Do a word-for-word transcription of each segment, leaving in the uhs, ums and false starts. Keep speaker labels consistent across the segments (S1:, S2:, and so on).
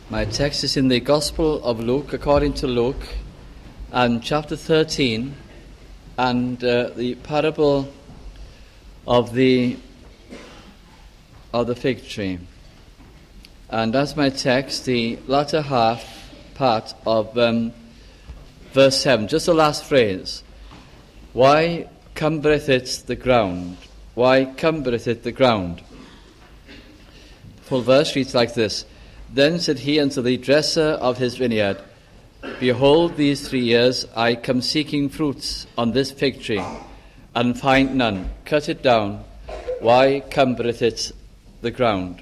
S1: My text is in the Gospel of Luke, according to Luke, and chapter thirteen, and uh, the parable of the of the fig tree. And as my text, the latter half part of um, verse seven, just the last phrase. Why cumbereth it the ground? Why cumbereth it the ground? Full verse reads like this. Then said he unto the dresser of his vineyard, Behold, these three years I come seeking fruits on this fig tree, and find none. Cut it down. Why cumbereth it the ground?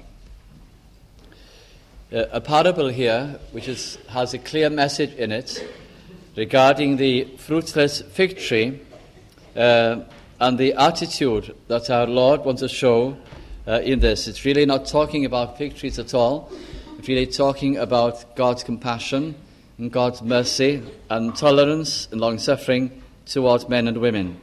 S1: Uh, a parable here, which is, has a clear message in it regarding the fruitless fig tree uh, and the attitude that our Lord wants to show uh, in this. It's really not talking about fig trees at all. It's really talking about God's compassion and God's mercy and tolerance and long-suffering towards men and women.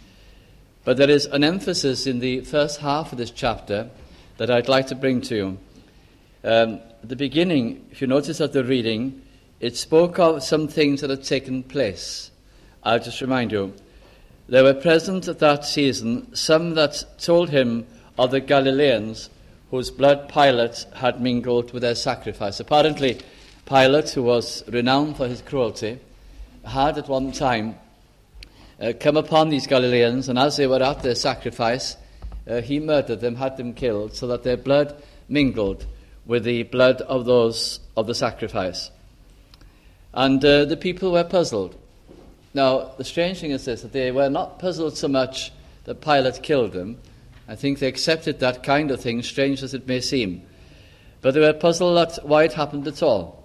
S1: But there is an emphasis in the first half of this chapter that I'd like to bring to you. Um, at the beginning, if you notice at the reading, it spoke of some things that had taken place. I'll just remind you. There were present at that season some that told him of the Galileans whose blood Pilate had mingled with their sacrifice. Apparently, Pilate, who was renowned for his cruelty, had at one time uh, come upon these Galileans, and as they were at their sacrifice, uh, he murdered them, had them killed, so that their blood mingled with the blood of those of the sacrifice. And uh, the people were puzzled. Now, the strange thing is this, that they were not puzzled so much that Pilate killed them. I think they accepted that kind of thing, strange as it may seem. But they were puzzled at why it happened at all.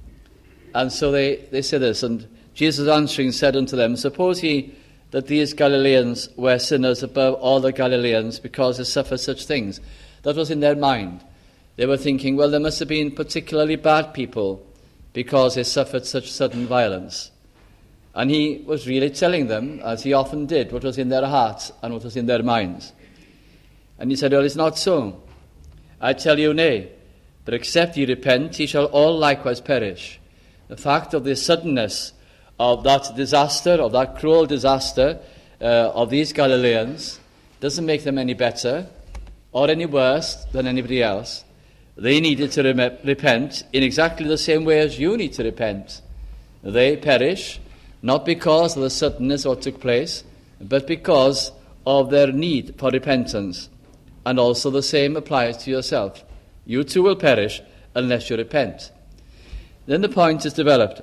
S1: And so they, they said this, and Jesus answering said unto them, Suppose ye that these Galileans were sinners above all the Galileans because they suffered such things? That was in their mind. They were thinking, well, there must have been particularly bad people because they suffered such sudden violence. And he was really telling them, as he often did, what was in their hearts and what was in their minds. And he said, well, it's not so. I tell you, nay, but except ye repent, ye shall all likewise perish. The fact of the suddenness of that disaster, of that cruel disaster uh, of these Galileans, doesn't make them any better or any worse than anybody else. They needed to re- repent in exactly the same way as you need to repent. They perish, not because of the suddenness of what took place, but because of their need for repentance. And also the same applies to yourself. You too will perish unless you repent. Then the point is developed.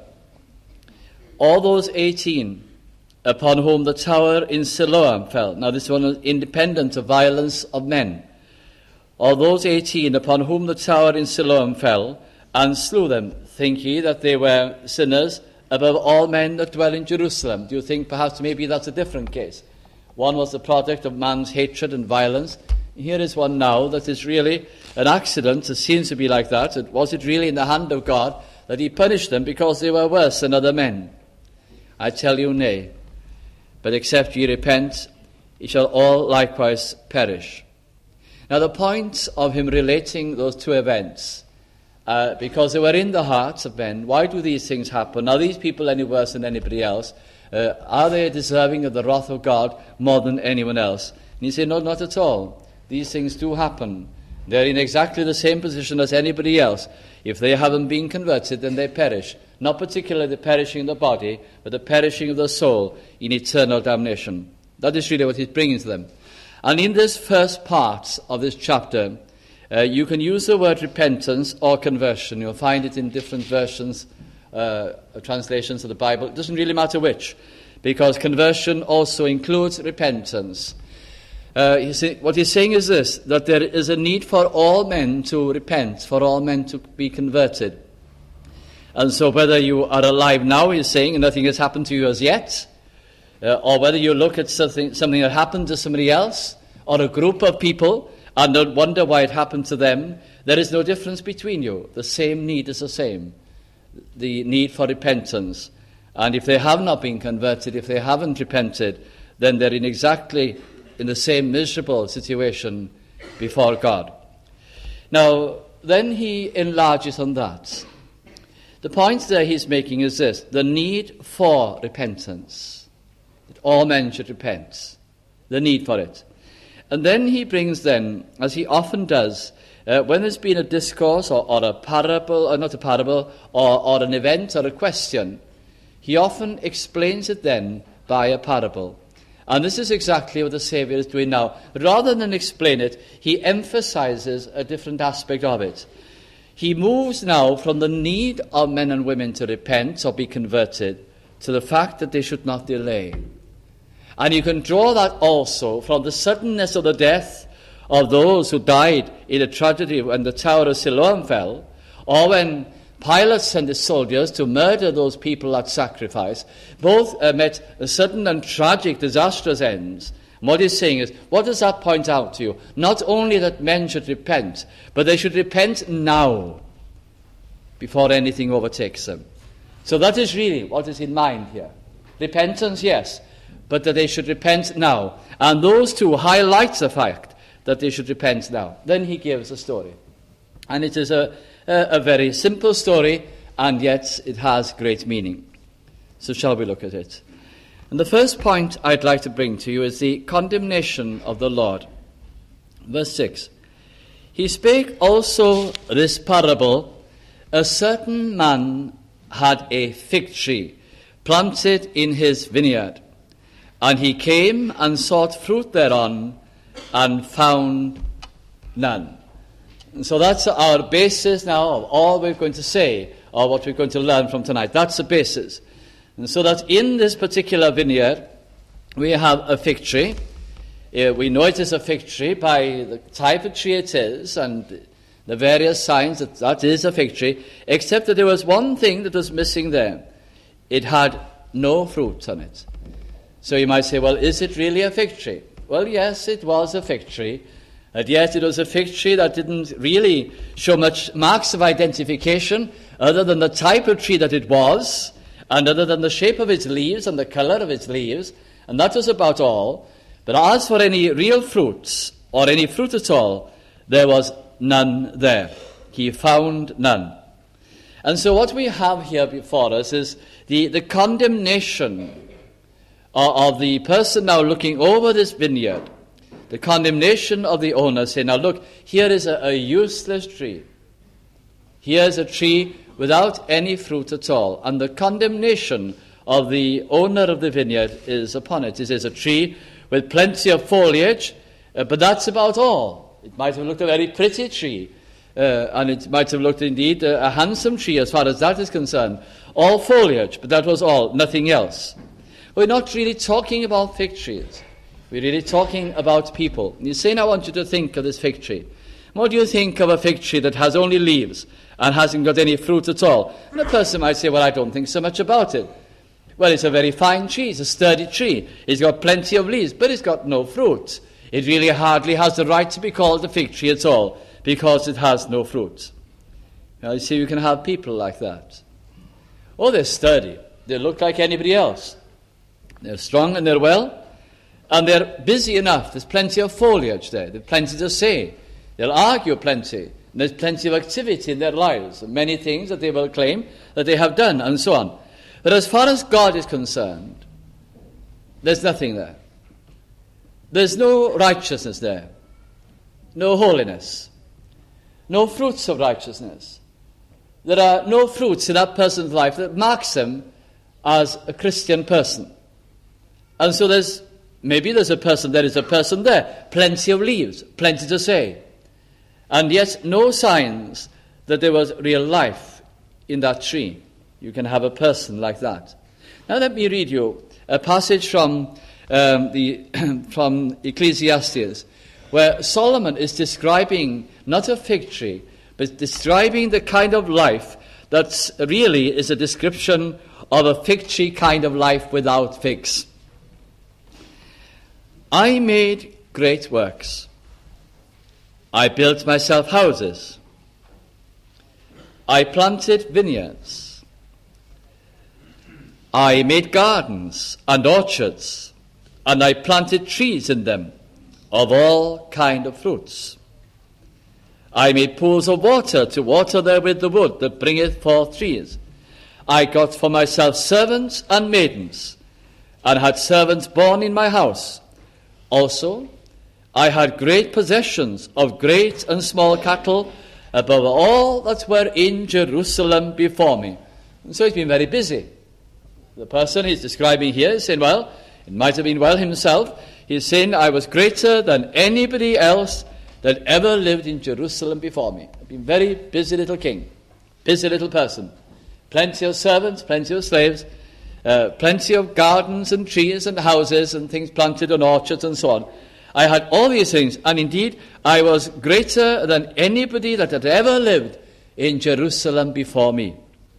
S1: All those eighteen upon whom the tower in Siloam fell. Now this one is independent of violence of men. All those eighteen upon whom the tower in Siloam fell, and slew them, think ye that they were sinners above all men that dwell in Jerusalem? Do you think perhaps maybe that's a different case? One was the product of man's hatred and violence. Here is one now that is really an accident. It seems to be like that. Was it really in the hand of God that he punished them because they were worse than other men? I tell you, nay. But except ye repent, ye shall all likewise perish. Now the point of him relating those two events, uh, because they were in the hearts of men, why do these things happen? Are these people any worse than anybody else? Uh, are they deserving of the wrath of God more than anyone else? And you say, no, not at all. These things do happen. They're in exactly the same position as anybody else. If they haven't been converted, then they perish. Not particularly the perishing of the body, but the perishing of the soul in eternal damnation. That is really what he's bringing to them. And in this first part of this chapter, uh, you can use the word repentance or conversion. You'll find it in different versions, uh, translations of the Bible. It doesn't really matter which, because conversion also includes repentance. Uh, he's, what he's saying is this, that there is a need for all men to repent, for all men to be converted. And so whether you are alive now, he's saying, and nothing has happened to you as yet, uh, or whether you look at something, something that happened to somebody else, or a group of people, and don't wonder why it happened to them, there is no difference between you. The same need is the same, the need for repentance. And if they have not been converted, if they haven't repented, then they're in exactly in the same miserable situation before God. Now, then he enlarges on that. The point there he's making is this: the need for repentance. That all men should repent. The need for it. And then he brings then, as he often does, uh, when there's been a discourse or, or a parable, or not a parable, or, or an event or a question, he often explains it then by a parable. And this is exactly what the Saviour is doing now. Rather than explain it, he emphasizes a different aspect of it. He moves now from the need of men and women to repent or be converted to the fact that they should not delay. And you can draw that also from the suddenness of the death of those who died in a tragedy when the Tower of Siloam fell, or when Pilate sent his soldiers to murder those people at sacrifice. Both uh, met sudden and tragic, disastrous ends. And what he's saying is, what does that point out to you? Not only that men should repent, but they should repent now, before anything overtakes them. So that is really what is in mind here. Repentance, yes, but that they should repent now. And those two highlight the fact that they should repent now. Then he gives a story. And it is a, a, a very simple story, and yet it has great meaning. So shall we look at it? And the first point I'd like to bring to you is the condemnation of the Lord. Verse six. He spake also this parable: a certain man had a fig tree planted in his vineyard, and he came and sought fruit thereon, and found none. And so that's our basis now of all we're going to say, or what we're going to learn from tonight. That's the basis. And so that in this particular vineyard, we have a fig tree. Uh, we know it is a fig tree by the type of tree it is, and the various signs that that is a fig tree, except that there was one thing that was missing there. It had no fruit on it. So you might say, well, is it really a fig tree? Well, yes, it was a fig tree. And yet it was a fig tree that didn't really show much marks of identification other than the type of tree that it was, and other than the shape of its leaves and the color of its leaves, and that was about all. But as for any real fruits, or any fruit at all, there was none there. He found none. And so what we have here before us is the, the condemnation of, of the person now looking over this vineyard. The condemnation of the owner, saying, now look, here is a, a useless tree. Here is a tree without any fruit at all. And the condemnation of the owner of the vineyard is upon it. It is a tree with plenty of foliage, uh, but that's about all. It might have looked a very pretty tree, uh, and it might have looked indeed a, a handsome tree as far as that is concerned. All foliage, but that was all, nothing else. We're not really talking about fig trees. We're really talking about people. You say, now I want you to think of this fig tree. What do you think of a fig tree that has only leaves and hasn't got any fruit at all? And a person might say, well, I don't think so much about it. Well, it's a very fine tree. It's a sturdy tree. It's got plenty of leaves, but it's got no fruit. It really hardly has the right to be called a fig tree at all, because it has no fruit. Now, you see, you can have people like that. Oh, they're sturdy. They look like anybody else. They're strong and they're well. And they're busy enough. There's plenty of foliage there. There's plenty to say. They'll argue plenty. And there's plenty of activity in their lives. And many things that they will claim that they have done, and so on. But as far as God is concerned, there's nothing there. There's no righteousness there. No holiness. No fruits of righteousness. There are no fruits in that person's life that marks him as a Christian person. And so there's Maybe there's a person, there is a person there, plenty of leaves, plenty to say, and yet no signs that there was real life in that tree. You can have a person like that. Now let me read you a passage from um, the from Ecclesiastes, where Solomon is describing not a fig tree, but describing the kind of life that really is a description of a fig tree kind of life without figs. I made great works. I built myself houses. I planted vineyards. I made gardens and orchards, and I planted trees in them of all kind of fruits. I made pools of water to water therewith the wood that bringeth forth trees, I got for myself servants and maidens, and had servants born in my house. Also, I had great possessions of great and small cattle, above all that were in Jerusalem before me. And so he's been very busy. The person he's describing here is saying, well, it might have been well himself. He's saying, I was greater than anybody else that ever lived in Jerusalem before me. I've been very busy little king, busy little person. Plenty of servants, plenty of slaves, uh, plenty of gardens and trees and houses and things planted and orchards and so on. I had all these things, and indeed I was greater than anybody that had ever lived in Jerusalem before me.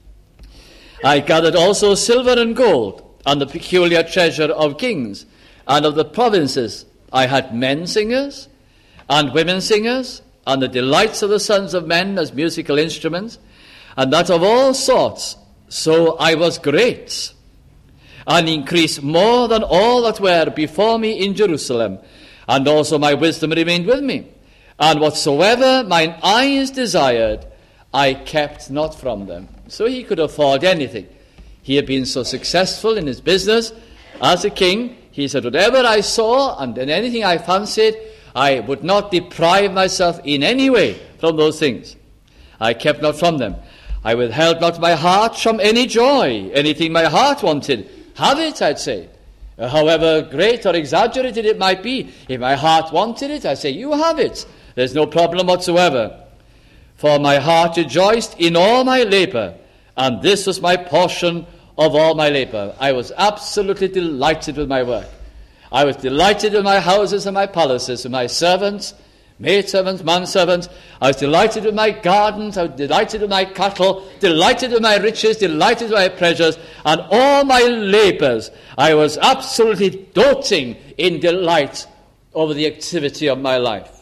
S1: I gathered also silver and gold, and the peculiar treasure of kings and of the provinces. I had men singers and women singers, and the delights of the sons of men as musical instruments, and that of all sorts. So I was great, and increased more than all that were before me in Jerusalem. And also my wisdom remained with me. And whatsoever mine eyes desired, I kept not from them. So he could afford anything. He had been so successful in his business as a king. He said, whatever I saw and anything I fancied, I would not deprive myself in any way from those things. I kept not from them. I withheld not my heart from any joy. Anything my heart wanted, have it, I'd say. However great or exaggerated it might be, if my heart wanted it, I say, you have it. There's no problem whatsoever. For my heart rejoiced in all my labor, and this was my portion of all my labor. I was absolutely delighted with my work. I was delighted with my houses and my palaces, with my servants, maidservants, manservants. I was delighted with my gardens. I was delighted with my cattle, delighted with my riches, delighted with my pleasures, and all my labors. I was absolutely doting in delight over the activity of my life.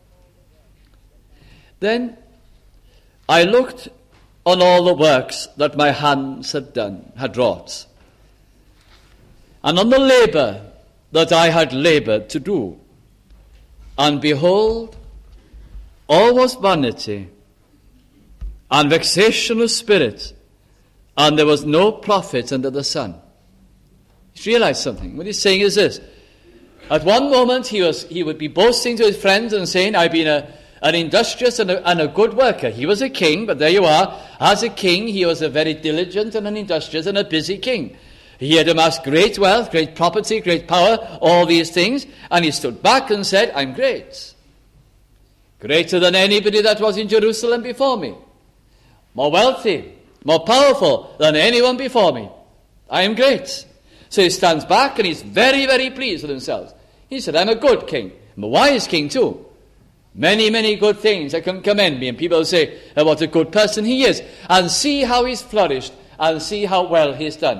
S1: Then I looked on all the works that my hands had done, had wrought, and on the labor that I had labored to do. And behold, all was vanity and vexation of spirit, and there was no profit under the sun. He's realized something. What he's saying is this. At one moment he was he would be boasting to his friends and saying, I've been a, an industrious and a, and a good worker. He was a king, but there you are. As a king, he was a very diligent and an industrious and a busy king. He had amassed great wealth, great property, great power, all these things, and he stood back and said, I'm great. Greater than anybody that was in Jerusalem before me. More wealthy, more powerful than anyone before me. I am great. So he stands back and he's very, very pleased with himself. He said, I'm a good king. I'm a wise king too. Many, many good things that can commend me. And people say, oh, what a good person he is. And see how he's flourished and see how well he's done.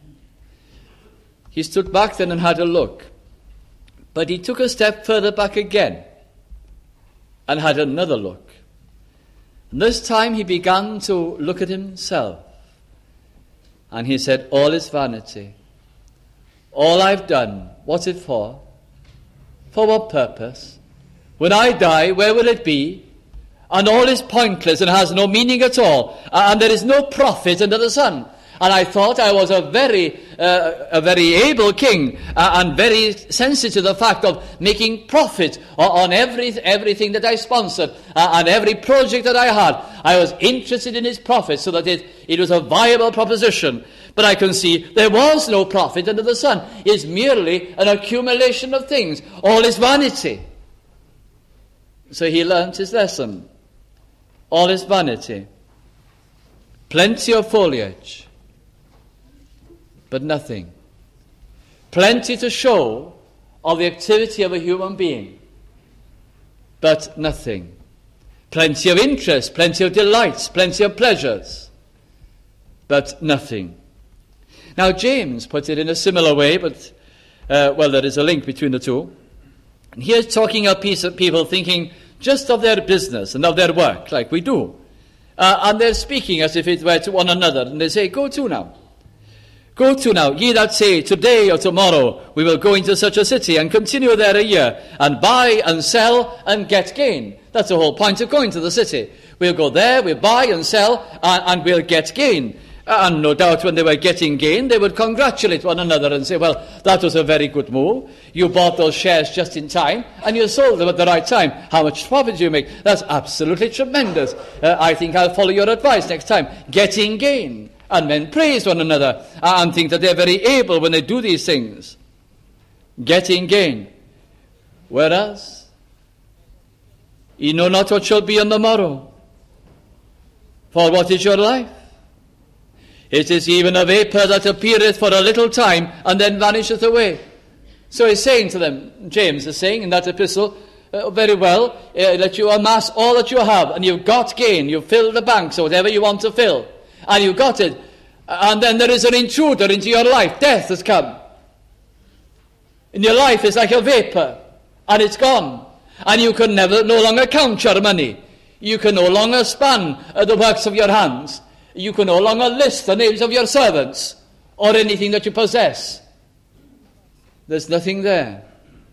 S1: He stood back then and had a look. But he took a step further back again and had another look. And this time he began to look at himself. And he said, all is vanity. All I've done, what's it for? For what purpose? When I die, where will it be? And all is pointless and has no meaning at all. And there is no profit under the sun. And I thought I was a very, uh, a very able king uh, and very sensitive to the fact of making profit on every, everything that I sponsored uh, and every project that I had. I was interested in its profit so that it, it was a viable proposition. But I can see there was no profit under the sun. It's merely an accumulation of things. All is vanity. So he learnt his lesson. All is vanity. Plenty of foliage, but nothing. Plenty to show of the activity of a human being, but nothing. Plenty of interest, plenty of delights, plenty of pleasures, but nothing. Now James puts it in a similar way, but, uh, well, there is a link between the two. And here's talking of people thinking just of their business and of their work, like we do. Uh, and they're speaking as if it were to one another, and they say, go to now. Go to now, ye that say, today or tomorrow we will go into such a city and continue there a year, and buy and sell and get gain. That's the whole point of going to the city. We'll go there, we'll buy and sell, and, and we'll get gain. And no doubt when they were getting gain, they would congratulate one another and say, well, that was a very good move. You bought those shares just in time, and you sold them at the right time. How much profit did you make? That's absolutely tremendous. Uh, I think I'll follow your advice next time. Getting gain. And men praise one another and think that they're very able when they do these things. Getting gain. Whereas, ye know not what shall be on the morrow. For what is your life? It is even a vapour that appeareth for a little time and then vanisheth away. So he's saying to them, James is saying in that epistle, uh, very well, uh, that you amass all that you have, and you've got gain, you've filled the banks or whatever you want to fill, and you've got it, and then there is an intruder into your life. Death has come. And your life is like a vapour, and it's gone. And you can never, no longer count your money. You can no longer span uh, the works of your hands. You can no longer list the names of your servants or anything that you possess. There's nothing there.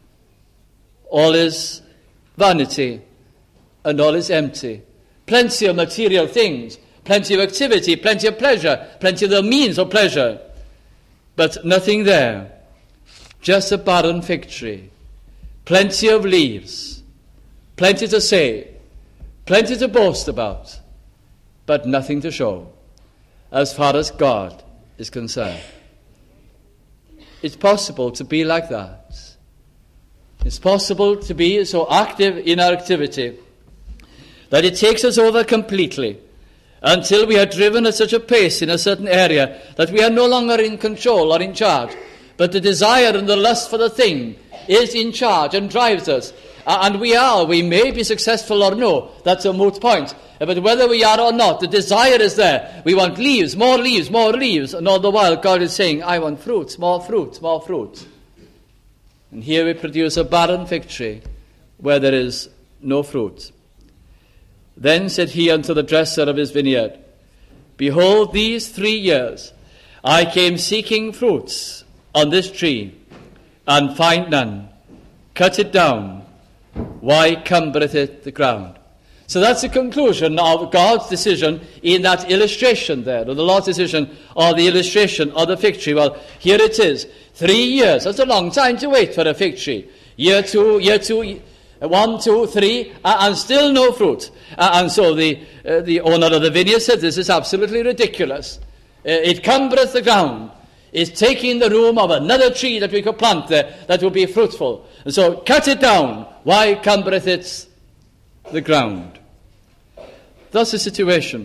S1: All is vanity and all is empty. Plenty of material things, plenty of activity, plenty of pleasure, plenty of the means of pleasure, but nothing there. Just a barren fig tree. Plenty of leaves, plenty to say, plenty to boast about, but nothing to show as far as God is concerned. It's possible to be like that. It's possible to be so active in our activity that it takes us over completely until we are driven at such a pace in a certain area that we are no longer in control or in charge, but the desire and the lust for the thing is in charge and drives us. Uh, and we are, we may be successful or no, that's a moot point. Uh, but whether we are or not, the desire is there. We want leaves, more leaves, more leaves. And all the while God is saying, I want fruits, more fruits, more fruits. And here we produce a barren fig tree where there is no fruit. Then said he unto the dresser of his vineyard, Behold, these three years I came seeking fruits on this tree, and find none. Cut it down. Why cumbereth it the ground? So that's the conclusion of God's decision in that illustration there, or the Lord's decision, or the illustration of the fig tree. Well, here it is. Three years. That's a long time to wait for a fig tree. Year two, year two, one, two, three, uh, and still no fruit. Uh, and so the uh, the owner of the vineyard said, this is absolutely ridiculous. Uh, it cumbereth the ground. It's taking the room of another tree that we could plant there that will be fruitful. And so cut it down. Why cumbereth it the ground? That's the situation.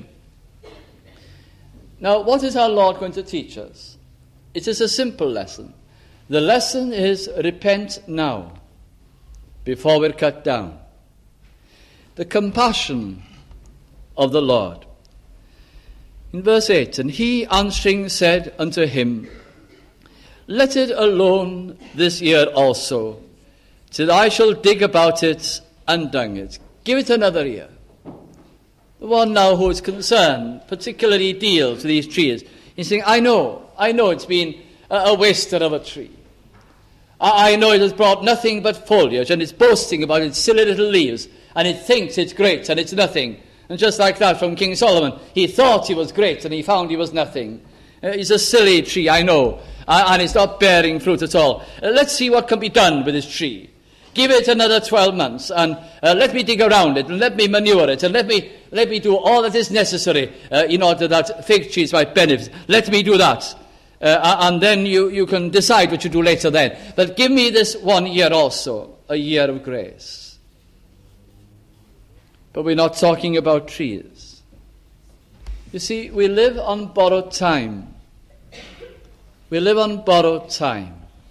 S1: Now, what is our Lord going to teach us? It is a simple lesson. The lesson is repent now, before we're cut down. The compassion of the Lord. In verse eight, and he answering said unto him, Let it alone this year also, till I shall dig about it and dung it. Give it another year. The one now who is concerned particularly deals with these trees. He's saying, I know, I know it's been a, a waster of a tree. I, I know it has brought nothing but foliage, and it's boasting about its silly little leaves, and it thinks it's great, and it's nothing. And just like that from King Solomon, he thought he was great, and he found he was nothing. Uh, it's a silly tree, I know, uh, and it's not bearing fruit at all. Uh, let's see what can be done with this tree. Give it another twelve months, and uh, let me dig around it, and let me manure it, and let me let me do all that is necessary uh, in order that fig trees might benefit. Let me do that. Uh, and then you, you can decide what you do later then. But give me this one year also, a year of grace. But we're not talking about trees. You see, we live on borrowed time. We live on borrowed time.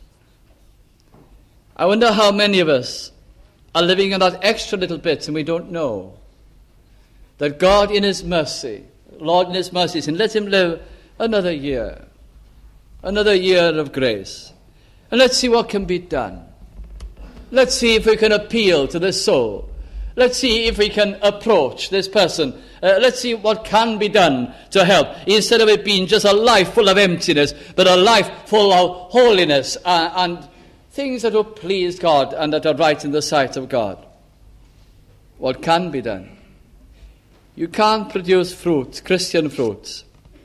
S1: I wonder how many of us are living on that extra little bit and we don't know that God in his mercy, Lord in his mercy, and let him live another year, another year of grace. And let's see what can be done. Let's see if we can appeal to this soul. Let's see if we can approach this person. Uh, let's see what can be done to help, instead of it being just a life full of emptiness, but a life full of holiness uh, and things that will please God and that are right in the sight of God. What can be done? You can't produce fruit, Christian fruit,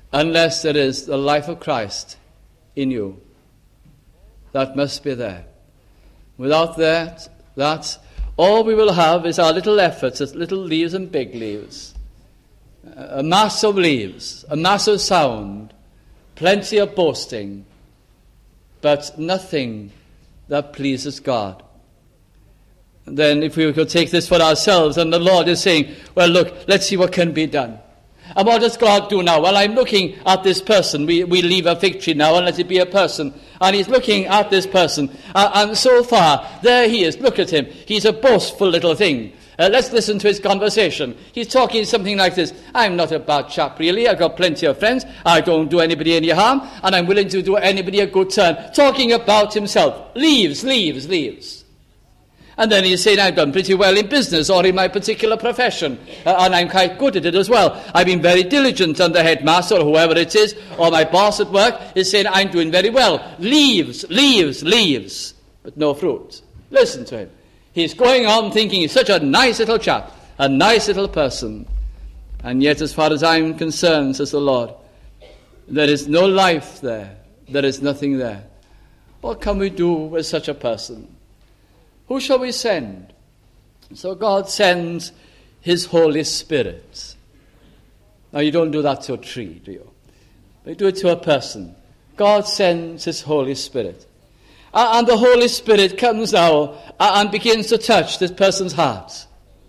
S1: unless there is the life of Christ in you. That must be there. Without that, that all we will have is our little efforts, as little leaves and big leaves. A mass of leaves, a mass of sound, plenty of boasting, but nothing that pleases God. And then if we could take this for ourselves, and the Lord is saying, well, look, let's see what can be done. And what does God do now? Well, I'm looking at this person. We, we leave a fig tree now, and let it be a person. And he's looking at this person. Uh, and so far, there he is. Look at him. He's a boastful little thing. Uh, let's listen to his conversation. He's talking something like this. I'm not a bad chap, really. I've got plenty of friends. I don't do anybody any harm. And I'm willing to do anybody a good turn. Talking about himself. Leaves, leaves, leaves. And then he's saying, I've done pretty well in business or in my particular profession, uh, and I'm quite good at it as well. I've been very diligent, and the headmaster or whoever it is, or my boss at work, is saying I'm doing very well. Leaves, leaves, leaves, but no fruit. Listen to him. He's going on thinking he's such a nice little chap, a nice little person. And yet, as far as I'm concerned, says the Lord, there is no life there. There is nothing there. What can we do with such a person? Who shall we send? So God sends his Holy Spirit. Now you don't do that to a tree, do you? You do it to a person. God sends his Holy Spirit. And the Holy Spirit comes now and begins to touch this person's heart.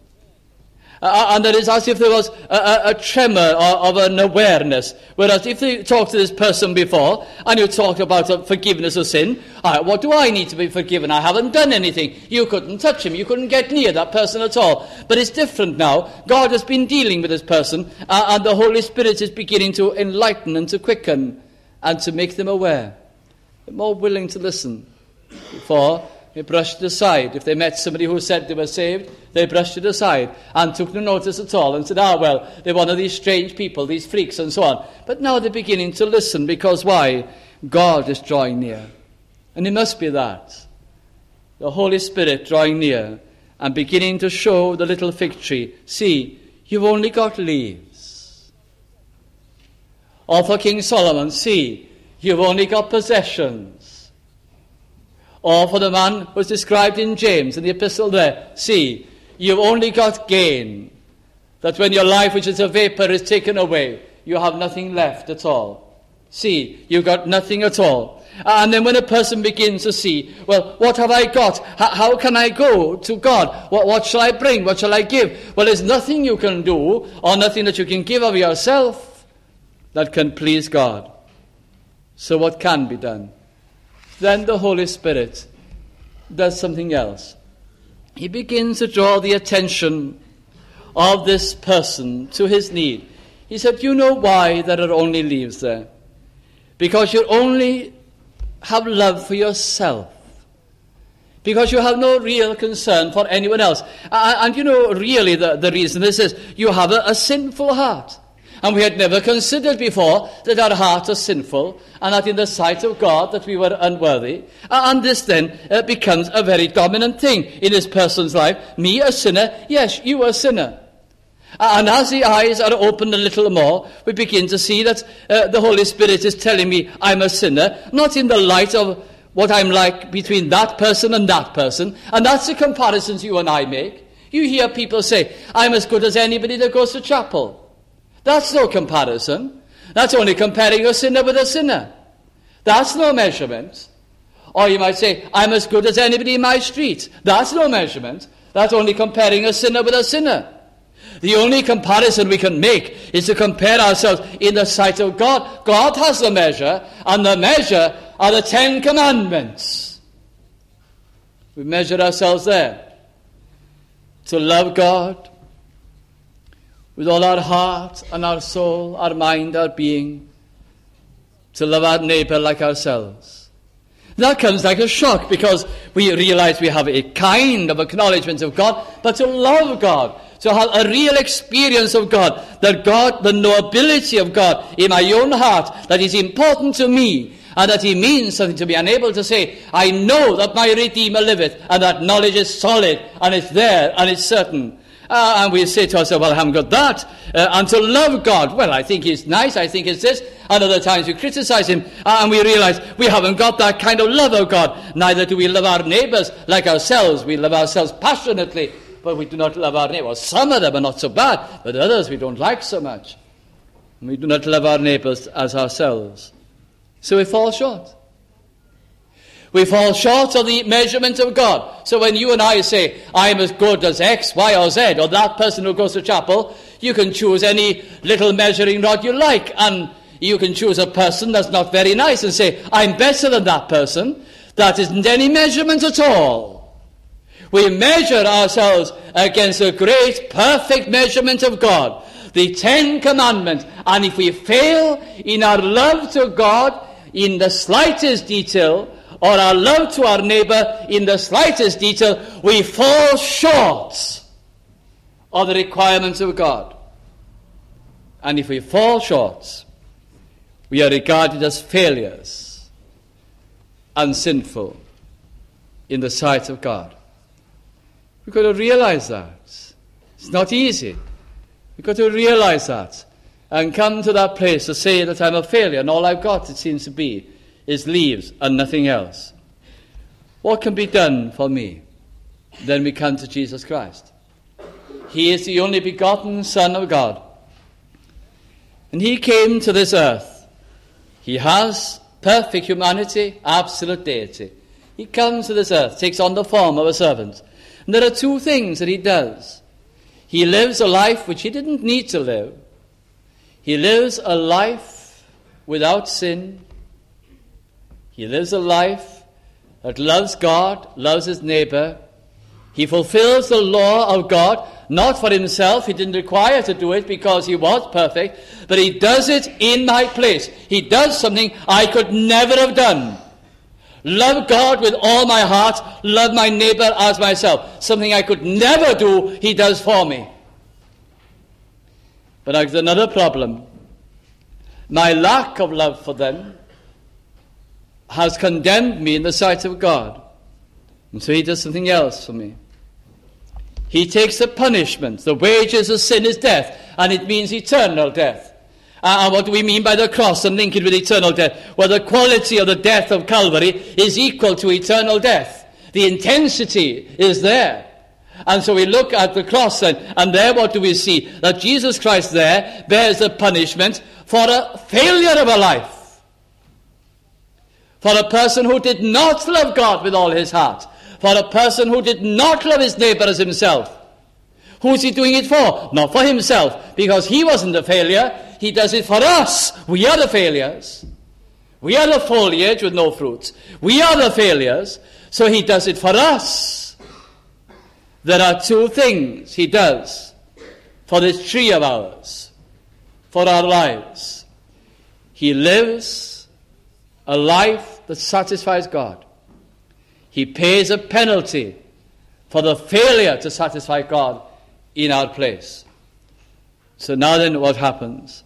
S1: And it is as if there was a, a, a tremor of an awareness. Whereas if you talked to this person before, and you talked about forgiveness of sin, right, what do I need to be forgiven? I haven't done anything. You couldn't touch him. You couldn't get near that person at all. But it's different now. God has been dealing with this person, uh, and the Holy Spirit is beginning to enlighten and to quicken and to make them aware. They're more willing to listen. Before, they brushed it aside. If they met somebody who said they were saved, they brushed it aside and took no notice at all and said, ah, well, they're one of these strange people, these freaks and so on. But now they're beginning to listen because why? God is drawing near. And it must be that. The Holy Spirit drawing near and beginning to show the little fig tree, see, you've only got leaves. Or for King Solomon, see, you've only got possessions. Or for the man who was described in James, in the epistle there, see, you've only got gain, that when your life, which is a vapor, is taken away, you have nothing left at all. See, you've got nothing at all. And then when a person begins to see, well, what have I got? How, how can I go to God? What, what shall I bring? What shall I give? Well, there's nothing you can do, or nothing that you can give of yourself that can please God. So what can be done? Then the Holy Spirit does something else. He begins to draw the attention of this person to his need. He said, you know why there are only leaves there? Because you only have love for yourself. Because you have no real concern for anyone else. And, and you know, really the, the reason is this, you have a, a sinful heart. And we had never considered before that our hearts are sinful and that in the sight of God that we were unworthy. And this then uh, becomes a very dominant thing in this person's life. Me, a sinner? Yes, you a sinner. And as the eyes are opened a little more, we begin to see that uh, the Holy Spirit is telling me I'm a sinner, not in the light of what I'm like between that person and that person. And that's the comparisons you and I make. You hear people say, I'm as good as anybody that goes to chapel. That's no comparison. That's only comparing a sinner with a sinner. That's no measurement. Or you might say, I'm as good as anybody in my street. That's no measurement. That's only comparing a sinner with a sinner. The only comparison we can make is to compare ourselves in the sight of God. God has the measure, and the measure are the Ten Commandments. We measure ourselves there. To love God with all our heart and our soul, our mind, our being, to love our neighbor like ourselves. That comes like a shock because we realize we have a kind of acknowledgement of God, but to love God, to have a real experience of God, that God, the knowability of God in my own heart, that is important to me, and that he means something to me, and able to say, I know that my Redeemer liveth, and that knowledge is solid, and it's there, and it's certain. Uh, and we say to ourselves, well, I haven't got that. Uh, and to love God, well, I think he's nice, I think it's this. And other times we criticize him, uh, and we realize we haven't got that kind of love of God. Neither do we love our neighbors like ourselves. We love ourselves passionately, but we do not love our neighbors. Some of them are not so bad, but others we don't like so much. And we do not love our neighbors as ourselves. So we fall short. We fall short of the measurement of God. So when you and I say, I'm as good as X, Y, or Z, or that person who goes to chapel, you can choose any little measuring rod you like, and you can choose a person that's not very nice and say, I'm better than that person. That isn't any measurement at all. We measure ourselves against a great, perfect measurement of God, the Ten Commandments. And if we fail in our love to God in the slightest detail, or our love to our neighbor in the slightest detail, we fall short of the requirements of God. And if we fall short, we are regarded as failures and sinful in the sight of God. We've got to realize that. It's not easy. We've got to realize that and come to that place to say that I'm a failure, and all I've got, it seems to be, is leaves and nothing else. What can be done for me? Then we come to Jesus Christ. He is the only begotten Son of God. And he came to this earth. He has perfect humanity, absolute deity. He comes to this earth, takes on the form of a servant. And there are two things that he does. He lives a life which he didn't need to live. He lives a life without sin. He lives a life that loves God, loves his neighbor. He fulfills the law of God, not for himself. He didn't require to do it because he was perfect, but he does it in my place. He does something I could never have done. Love God with all my heart, love my neighbor as myself. Something I could never do, he does for me. But there's another problem. My lack of love for them has condemned me in the sight of God. And so he does something else for me. He takes the punishment. The wages of sin is death, and it means eternal death. Uh, and what do we mean by the cross and link it with eternal death? Well, the quality of the death of Calvary is equal to eternal death. The intensity is there. And so we look at the cross, and, and there what do we see? That Jesus Christ there bears the punishment for a failure of a life. For a person who did not love God with all his heart. For a person who did not love his neighbor as himself. Who's he doing it for? Not for himself, because he wasn't a failure. He does it for us. We are the failures. We are the foliage with no fruit. We are the failures. So he does it for us. There are two things he does for this tree of ours, for our lives. He lives a life that satisfies God. He pays a penalty for the failure to satisfy God in our place. So now then, what happens?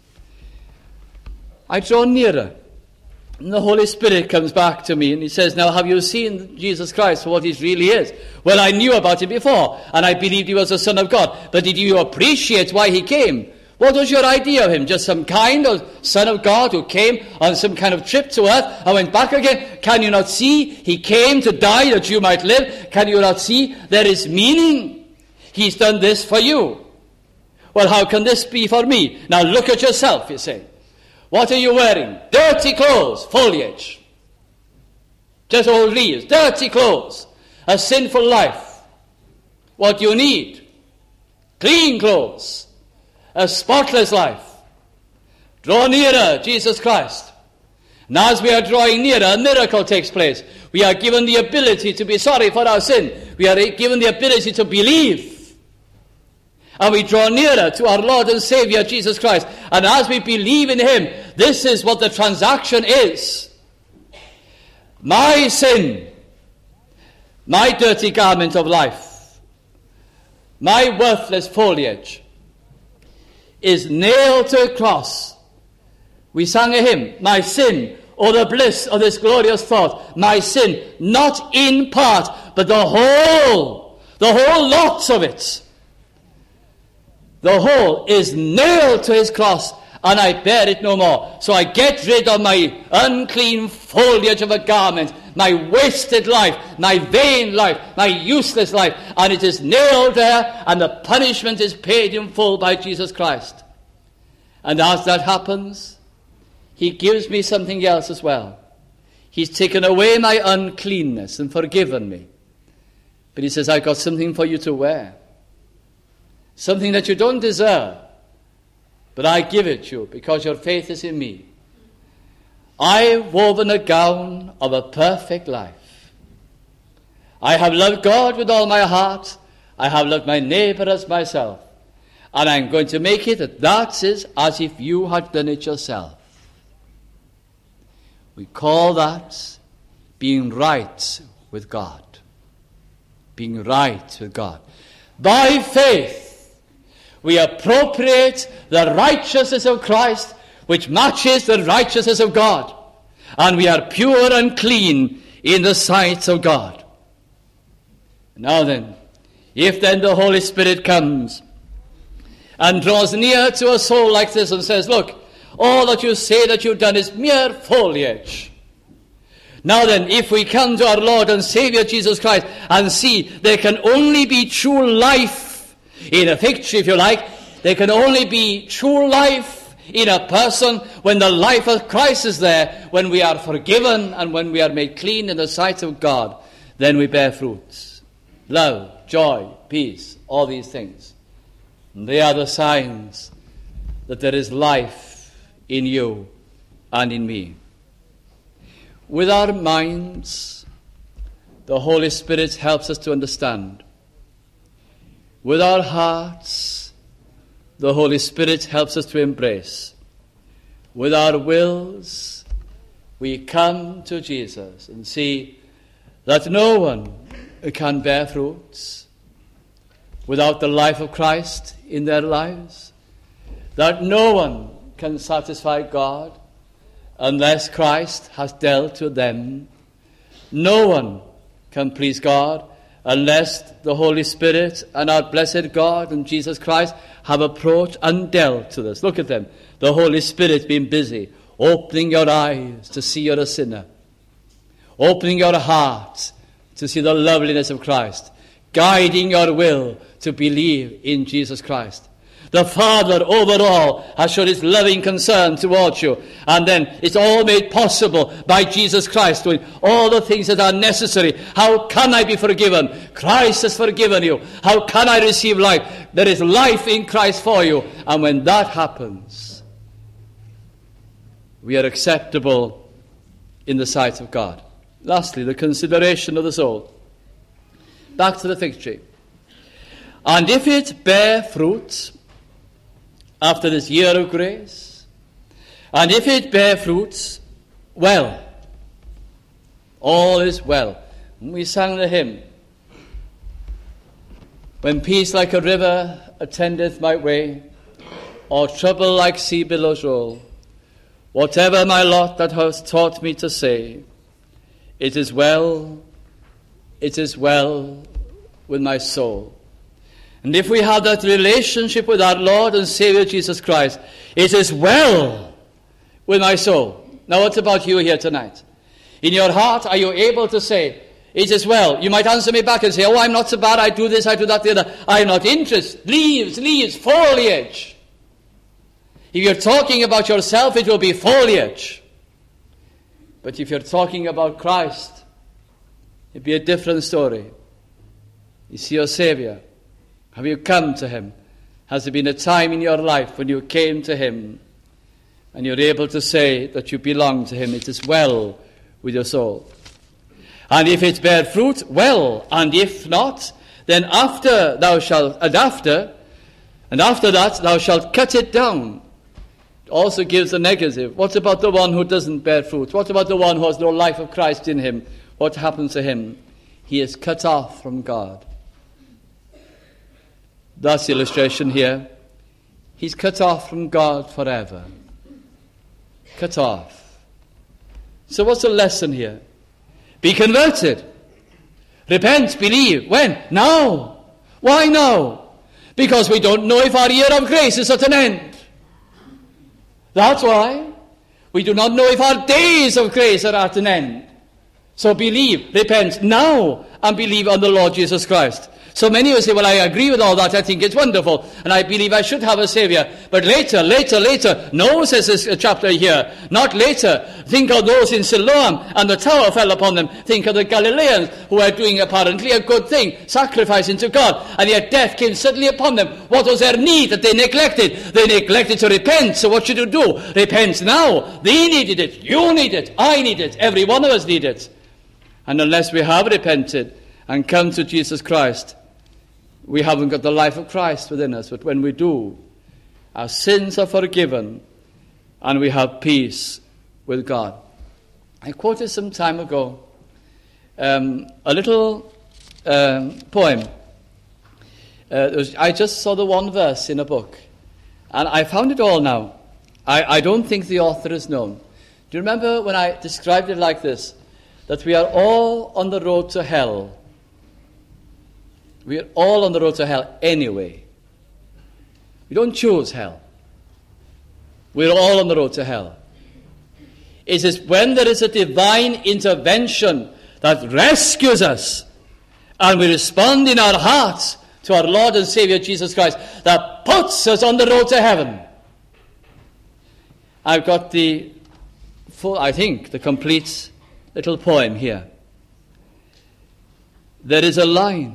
S1: I draw nearer, and the Holy Spirit comes back to me, and he says, now have you seen Jesus Christ for what he really is? Well, I knew about him before, and I believed he was the Son of God, but did you appreciate why he came? What was your idea of him? Just some kind of Son of God who came on some kind of trip to earth and went back again? Can you not see? He came to die that you might live. Can you not see? There is meaning. He's done this for you. Well, how can this be for me? Now look at yourself, you say. What are you wearing? Dirty clothes, foliage. Just old leaves, dirty clothes. A sinful life. What do you need? Clean clothes. A spotless life. Draw nearer, Jesus Christ. And as we are drawing nearer, a miracle takes place. We are given the ability to be sorry for our sin. We are given the ability to believe. And we draw nearer to our Lord and Savior, Jesus Christ. And as we believe in him, this is what the transaction is. My sin, my dirty garment of life, my worthless foliage, is nailed to a cross. We sang a hymn, my sin, oh the bliss of this glorious thought, my sin, not in part, but the whole, the whole lot of it, The whole is nailed to his cross, and I bear it no more. So I get rid of my unclean foliage of a garment, my wasted life, my vain life, my useless life, and it is nailed there, and the punishment is paid in full by Jesus Christ. And as that happens, he gives me something else as well. He's taken away my uncleanness and forgiven me. But he says, I've got something for you to wear. Something that you don't deserve. But I give it to you because your faith is in me. I've woven a gown of a perfect life. I have loved God with all my heart. I have loved my neighbor as myself. And I'm going to make it that that is as if you had done it yourself. We call that being right with God. Being right with God. By faith, we appropriate the righteousness of Christ, which matches the righteousness of God. And we are pure and clean in the sight of God. Now then, if then the Holy Spirit comes and draws near to a soul like this and says, look, all that you say that you've done is mere foliage. Now then, if we come to our Lord and Savior Jesus Christ and see there can only be true life in a fig tree, if you like, there can only be true life in a person when the life of Christ is there, when we are forgiven and when we are made clean in the sight of God, then we bear fruits. Love, joy, peace, all these things. And they are the signs that there is life in you and in me. With our minds, the Holy Spirit helps us to understand. With our hearts, the Holy Spirit helps us to embrace. With our wills, we come to Jesus and see that no one can bear fruits without the life of Christ in their lives, that no one can satisfy God unless Christ has dealt with them. No one can please God unless the Holy Spirit and our blessed God and Jesus Christ have approached and dealt with us. Look at them. The Holy Spirit being busy, opening your eyes to see you're a sinner, opening your heart to see the loveliness of Christ, guiding your will to believe in Jesus Christ. The Father over all has shown his loving concern towards you. And then it's all made possible by Jesus Christ doing all the things that are necessary. How can I be forgiven? Christ has forgiven you. How can I receive life? There is life in Christ for you. And when that happens, we are acceptable in the sight of God. Lastly, the consideration of the soul. Back to the fig tree. And if it bear fruit after this year of grace, and if it bear fruits, well, all is well. We sang the hymn, when peace like a river attendeth my way, or trouble like sea billows roll, whatever my lot that has taught me to say, it is well, it is well with my soul. And if we have that relationship with our Lord and Savior Jesus Christ, it is well with my soul. Now what about you here tonight? In your heart, are you able to say, it is well? You might answer me back and say, oh, I'm not so bad, I do this, I do that, the other. I'm not interested. Leaves, leaves, foliage. If you're talking about yourself, it will be foliage. But if you're talking about Christ, it'll be a different story. You see your Savior. Have you come to him? Has there been a time in your life when you came to him and you're able to say that you belong to him? It is well with your soul. And if it bear fruit, well. And if not, then after thou shalt, and after, and after that thou shalt cut it down. It also gives a negative. What about the one who doesn't bear fruit? What about the one who has no life of Christ in him? What happens to him? He is cut off from God. That's the illustration here. He's cut off from God forever. Cut off. So what's the lesson here? Be converted. Repent, believe. When? Now. Why now? Because we don't know if our year of grace is at an end. That's why. We do not know if our days of grace are at an end. So believe, repent now, and believe on the Lord Jesus Christ. So many will say, well, I agree with all that. I think it's wonderful. And I believe I should have a Savior. But later, later, later. No, says this chapter here. Not later. Think of those in Siloam and the tower fell upon them. Think of the Galileans who were doing apparently a good thing, sacrificing to God. And yet death came suddenly upon them. What was their need that they neglected? They neglected to repent. So what should you do? Repent now. They needed it. You need it. I need it. Every one of us need it. And unless we have repented and come to Jesus Christ, we haven't got the life of Christ within us. But when we do, our sins are forgiven and we have peace with God. I quoted some time ago um, a little um, poem. Uh, was, I just saw the one verse in a book, and I found it all now. I, I don't think the author is known. Do you remember when I described it like this? That we are all on the road to hell. We are all on the road to hell anyway. We don't choose hell. We're all on the road to hell. It is when there is a divine intervention that rescues us and we respond in our hearts to our Lord and Savior Jesus Christ that puts us on the road to heaven. I've got the full, I think, the complete little poem here. There is a line.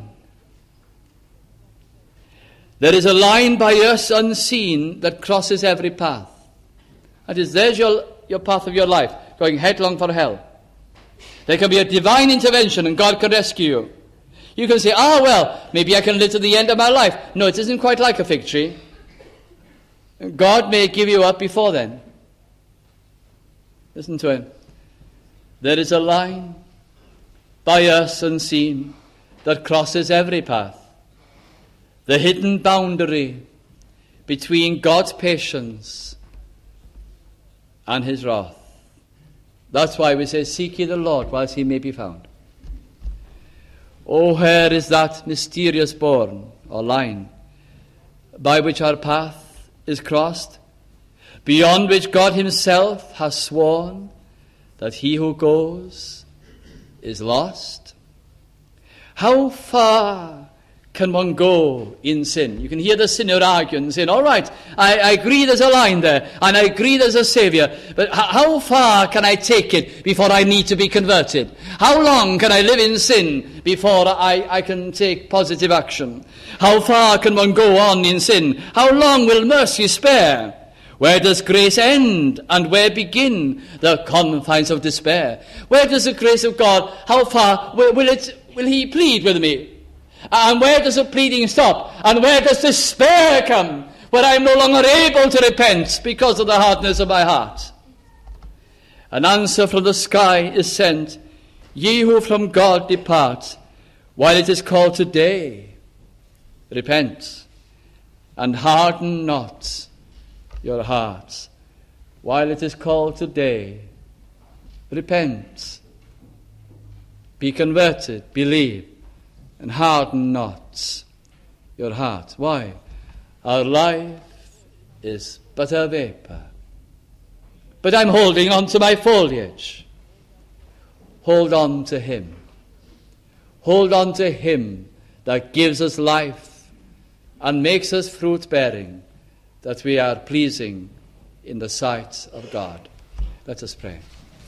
S1: There is a line by us unseen that crosses every path. That is, there's your, your path of your life, going headlong for hell. There can be a divine intervention and God can rescue you. You can say, ah, well, maybe I can live to the end of my life. No, it isn't quite like a fig tree. God may give you up before then. Listen to him. There is a line by us unseen that crosses every path. The hidden boundary between God's patience and his wrath. That's why we say, seek ye the Lord whilst he may be found. Oh, where is that mysterious bourne or line by which our path is crossed, beyond which God himself has sworn that he who goes is lost? How far can one go in sin? You can hear the sinner argue and saying, all right, I, I agree there's a line there, and I agree there's a Savior, but h- how far can I take it before I need to be converted? How long can I live in sin before I, I can take positive action? How far can one go on in sin? How long will mercy spare? Where does grace end and where begin the confines of despair? Where does the grace of God, how far will, will it, will he plead with me? And where does the pleading stop? And where does despair come? Where I am no longer able to repent because of the hardness of my heart. An answer from the sky is sent. Ye who from God depart, while it is called today, repent, and harden not your hearts. While it is called today, repent, be converted, believe, and harden not your heart. Why? Our life is but a vapor. But I'm holding on to my foliage. Hold on to him. Hold on to him that gives us life and makes us fruit-bearing, that we are pleasing in the sight of God. Let us pray.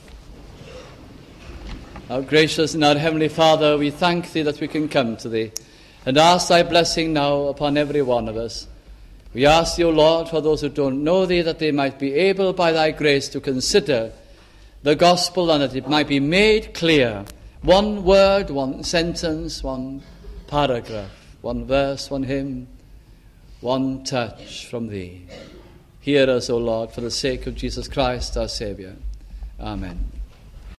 S1: Our gracious and our heavenly Father, we thank thee that we can come to thee and ask thy blessing now upon every one of us. We ask thee, O Lord, for those who don't know thee, that they might be able by thy grace to consider the gospel and that it might be made clear. One word, one sentence, one paragraph, one verse, one hymn, one touch from thee. Hear us, O Lord, for the sake of Jesus Christ, our Saviour. Amen.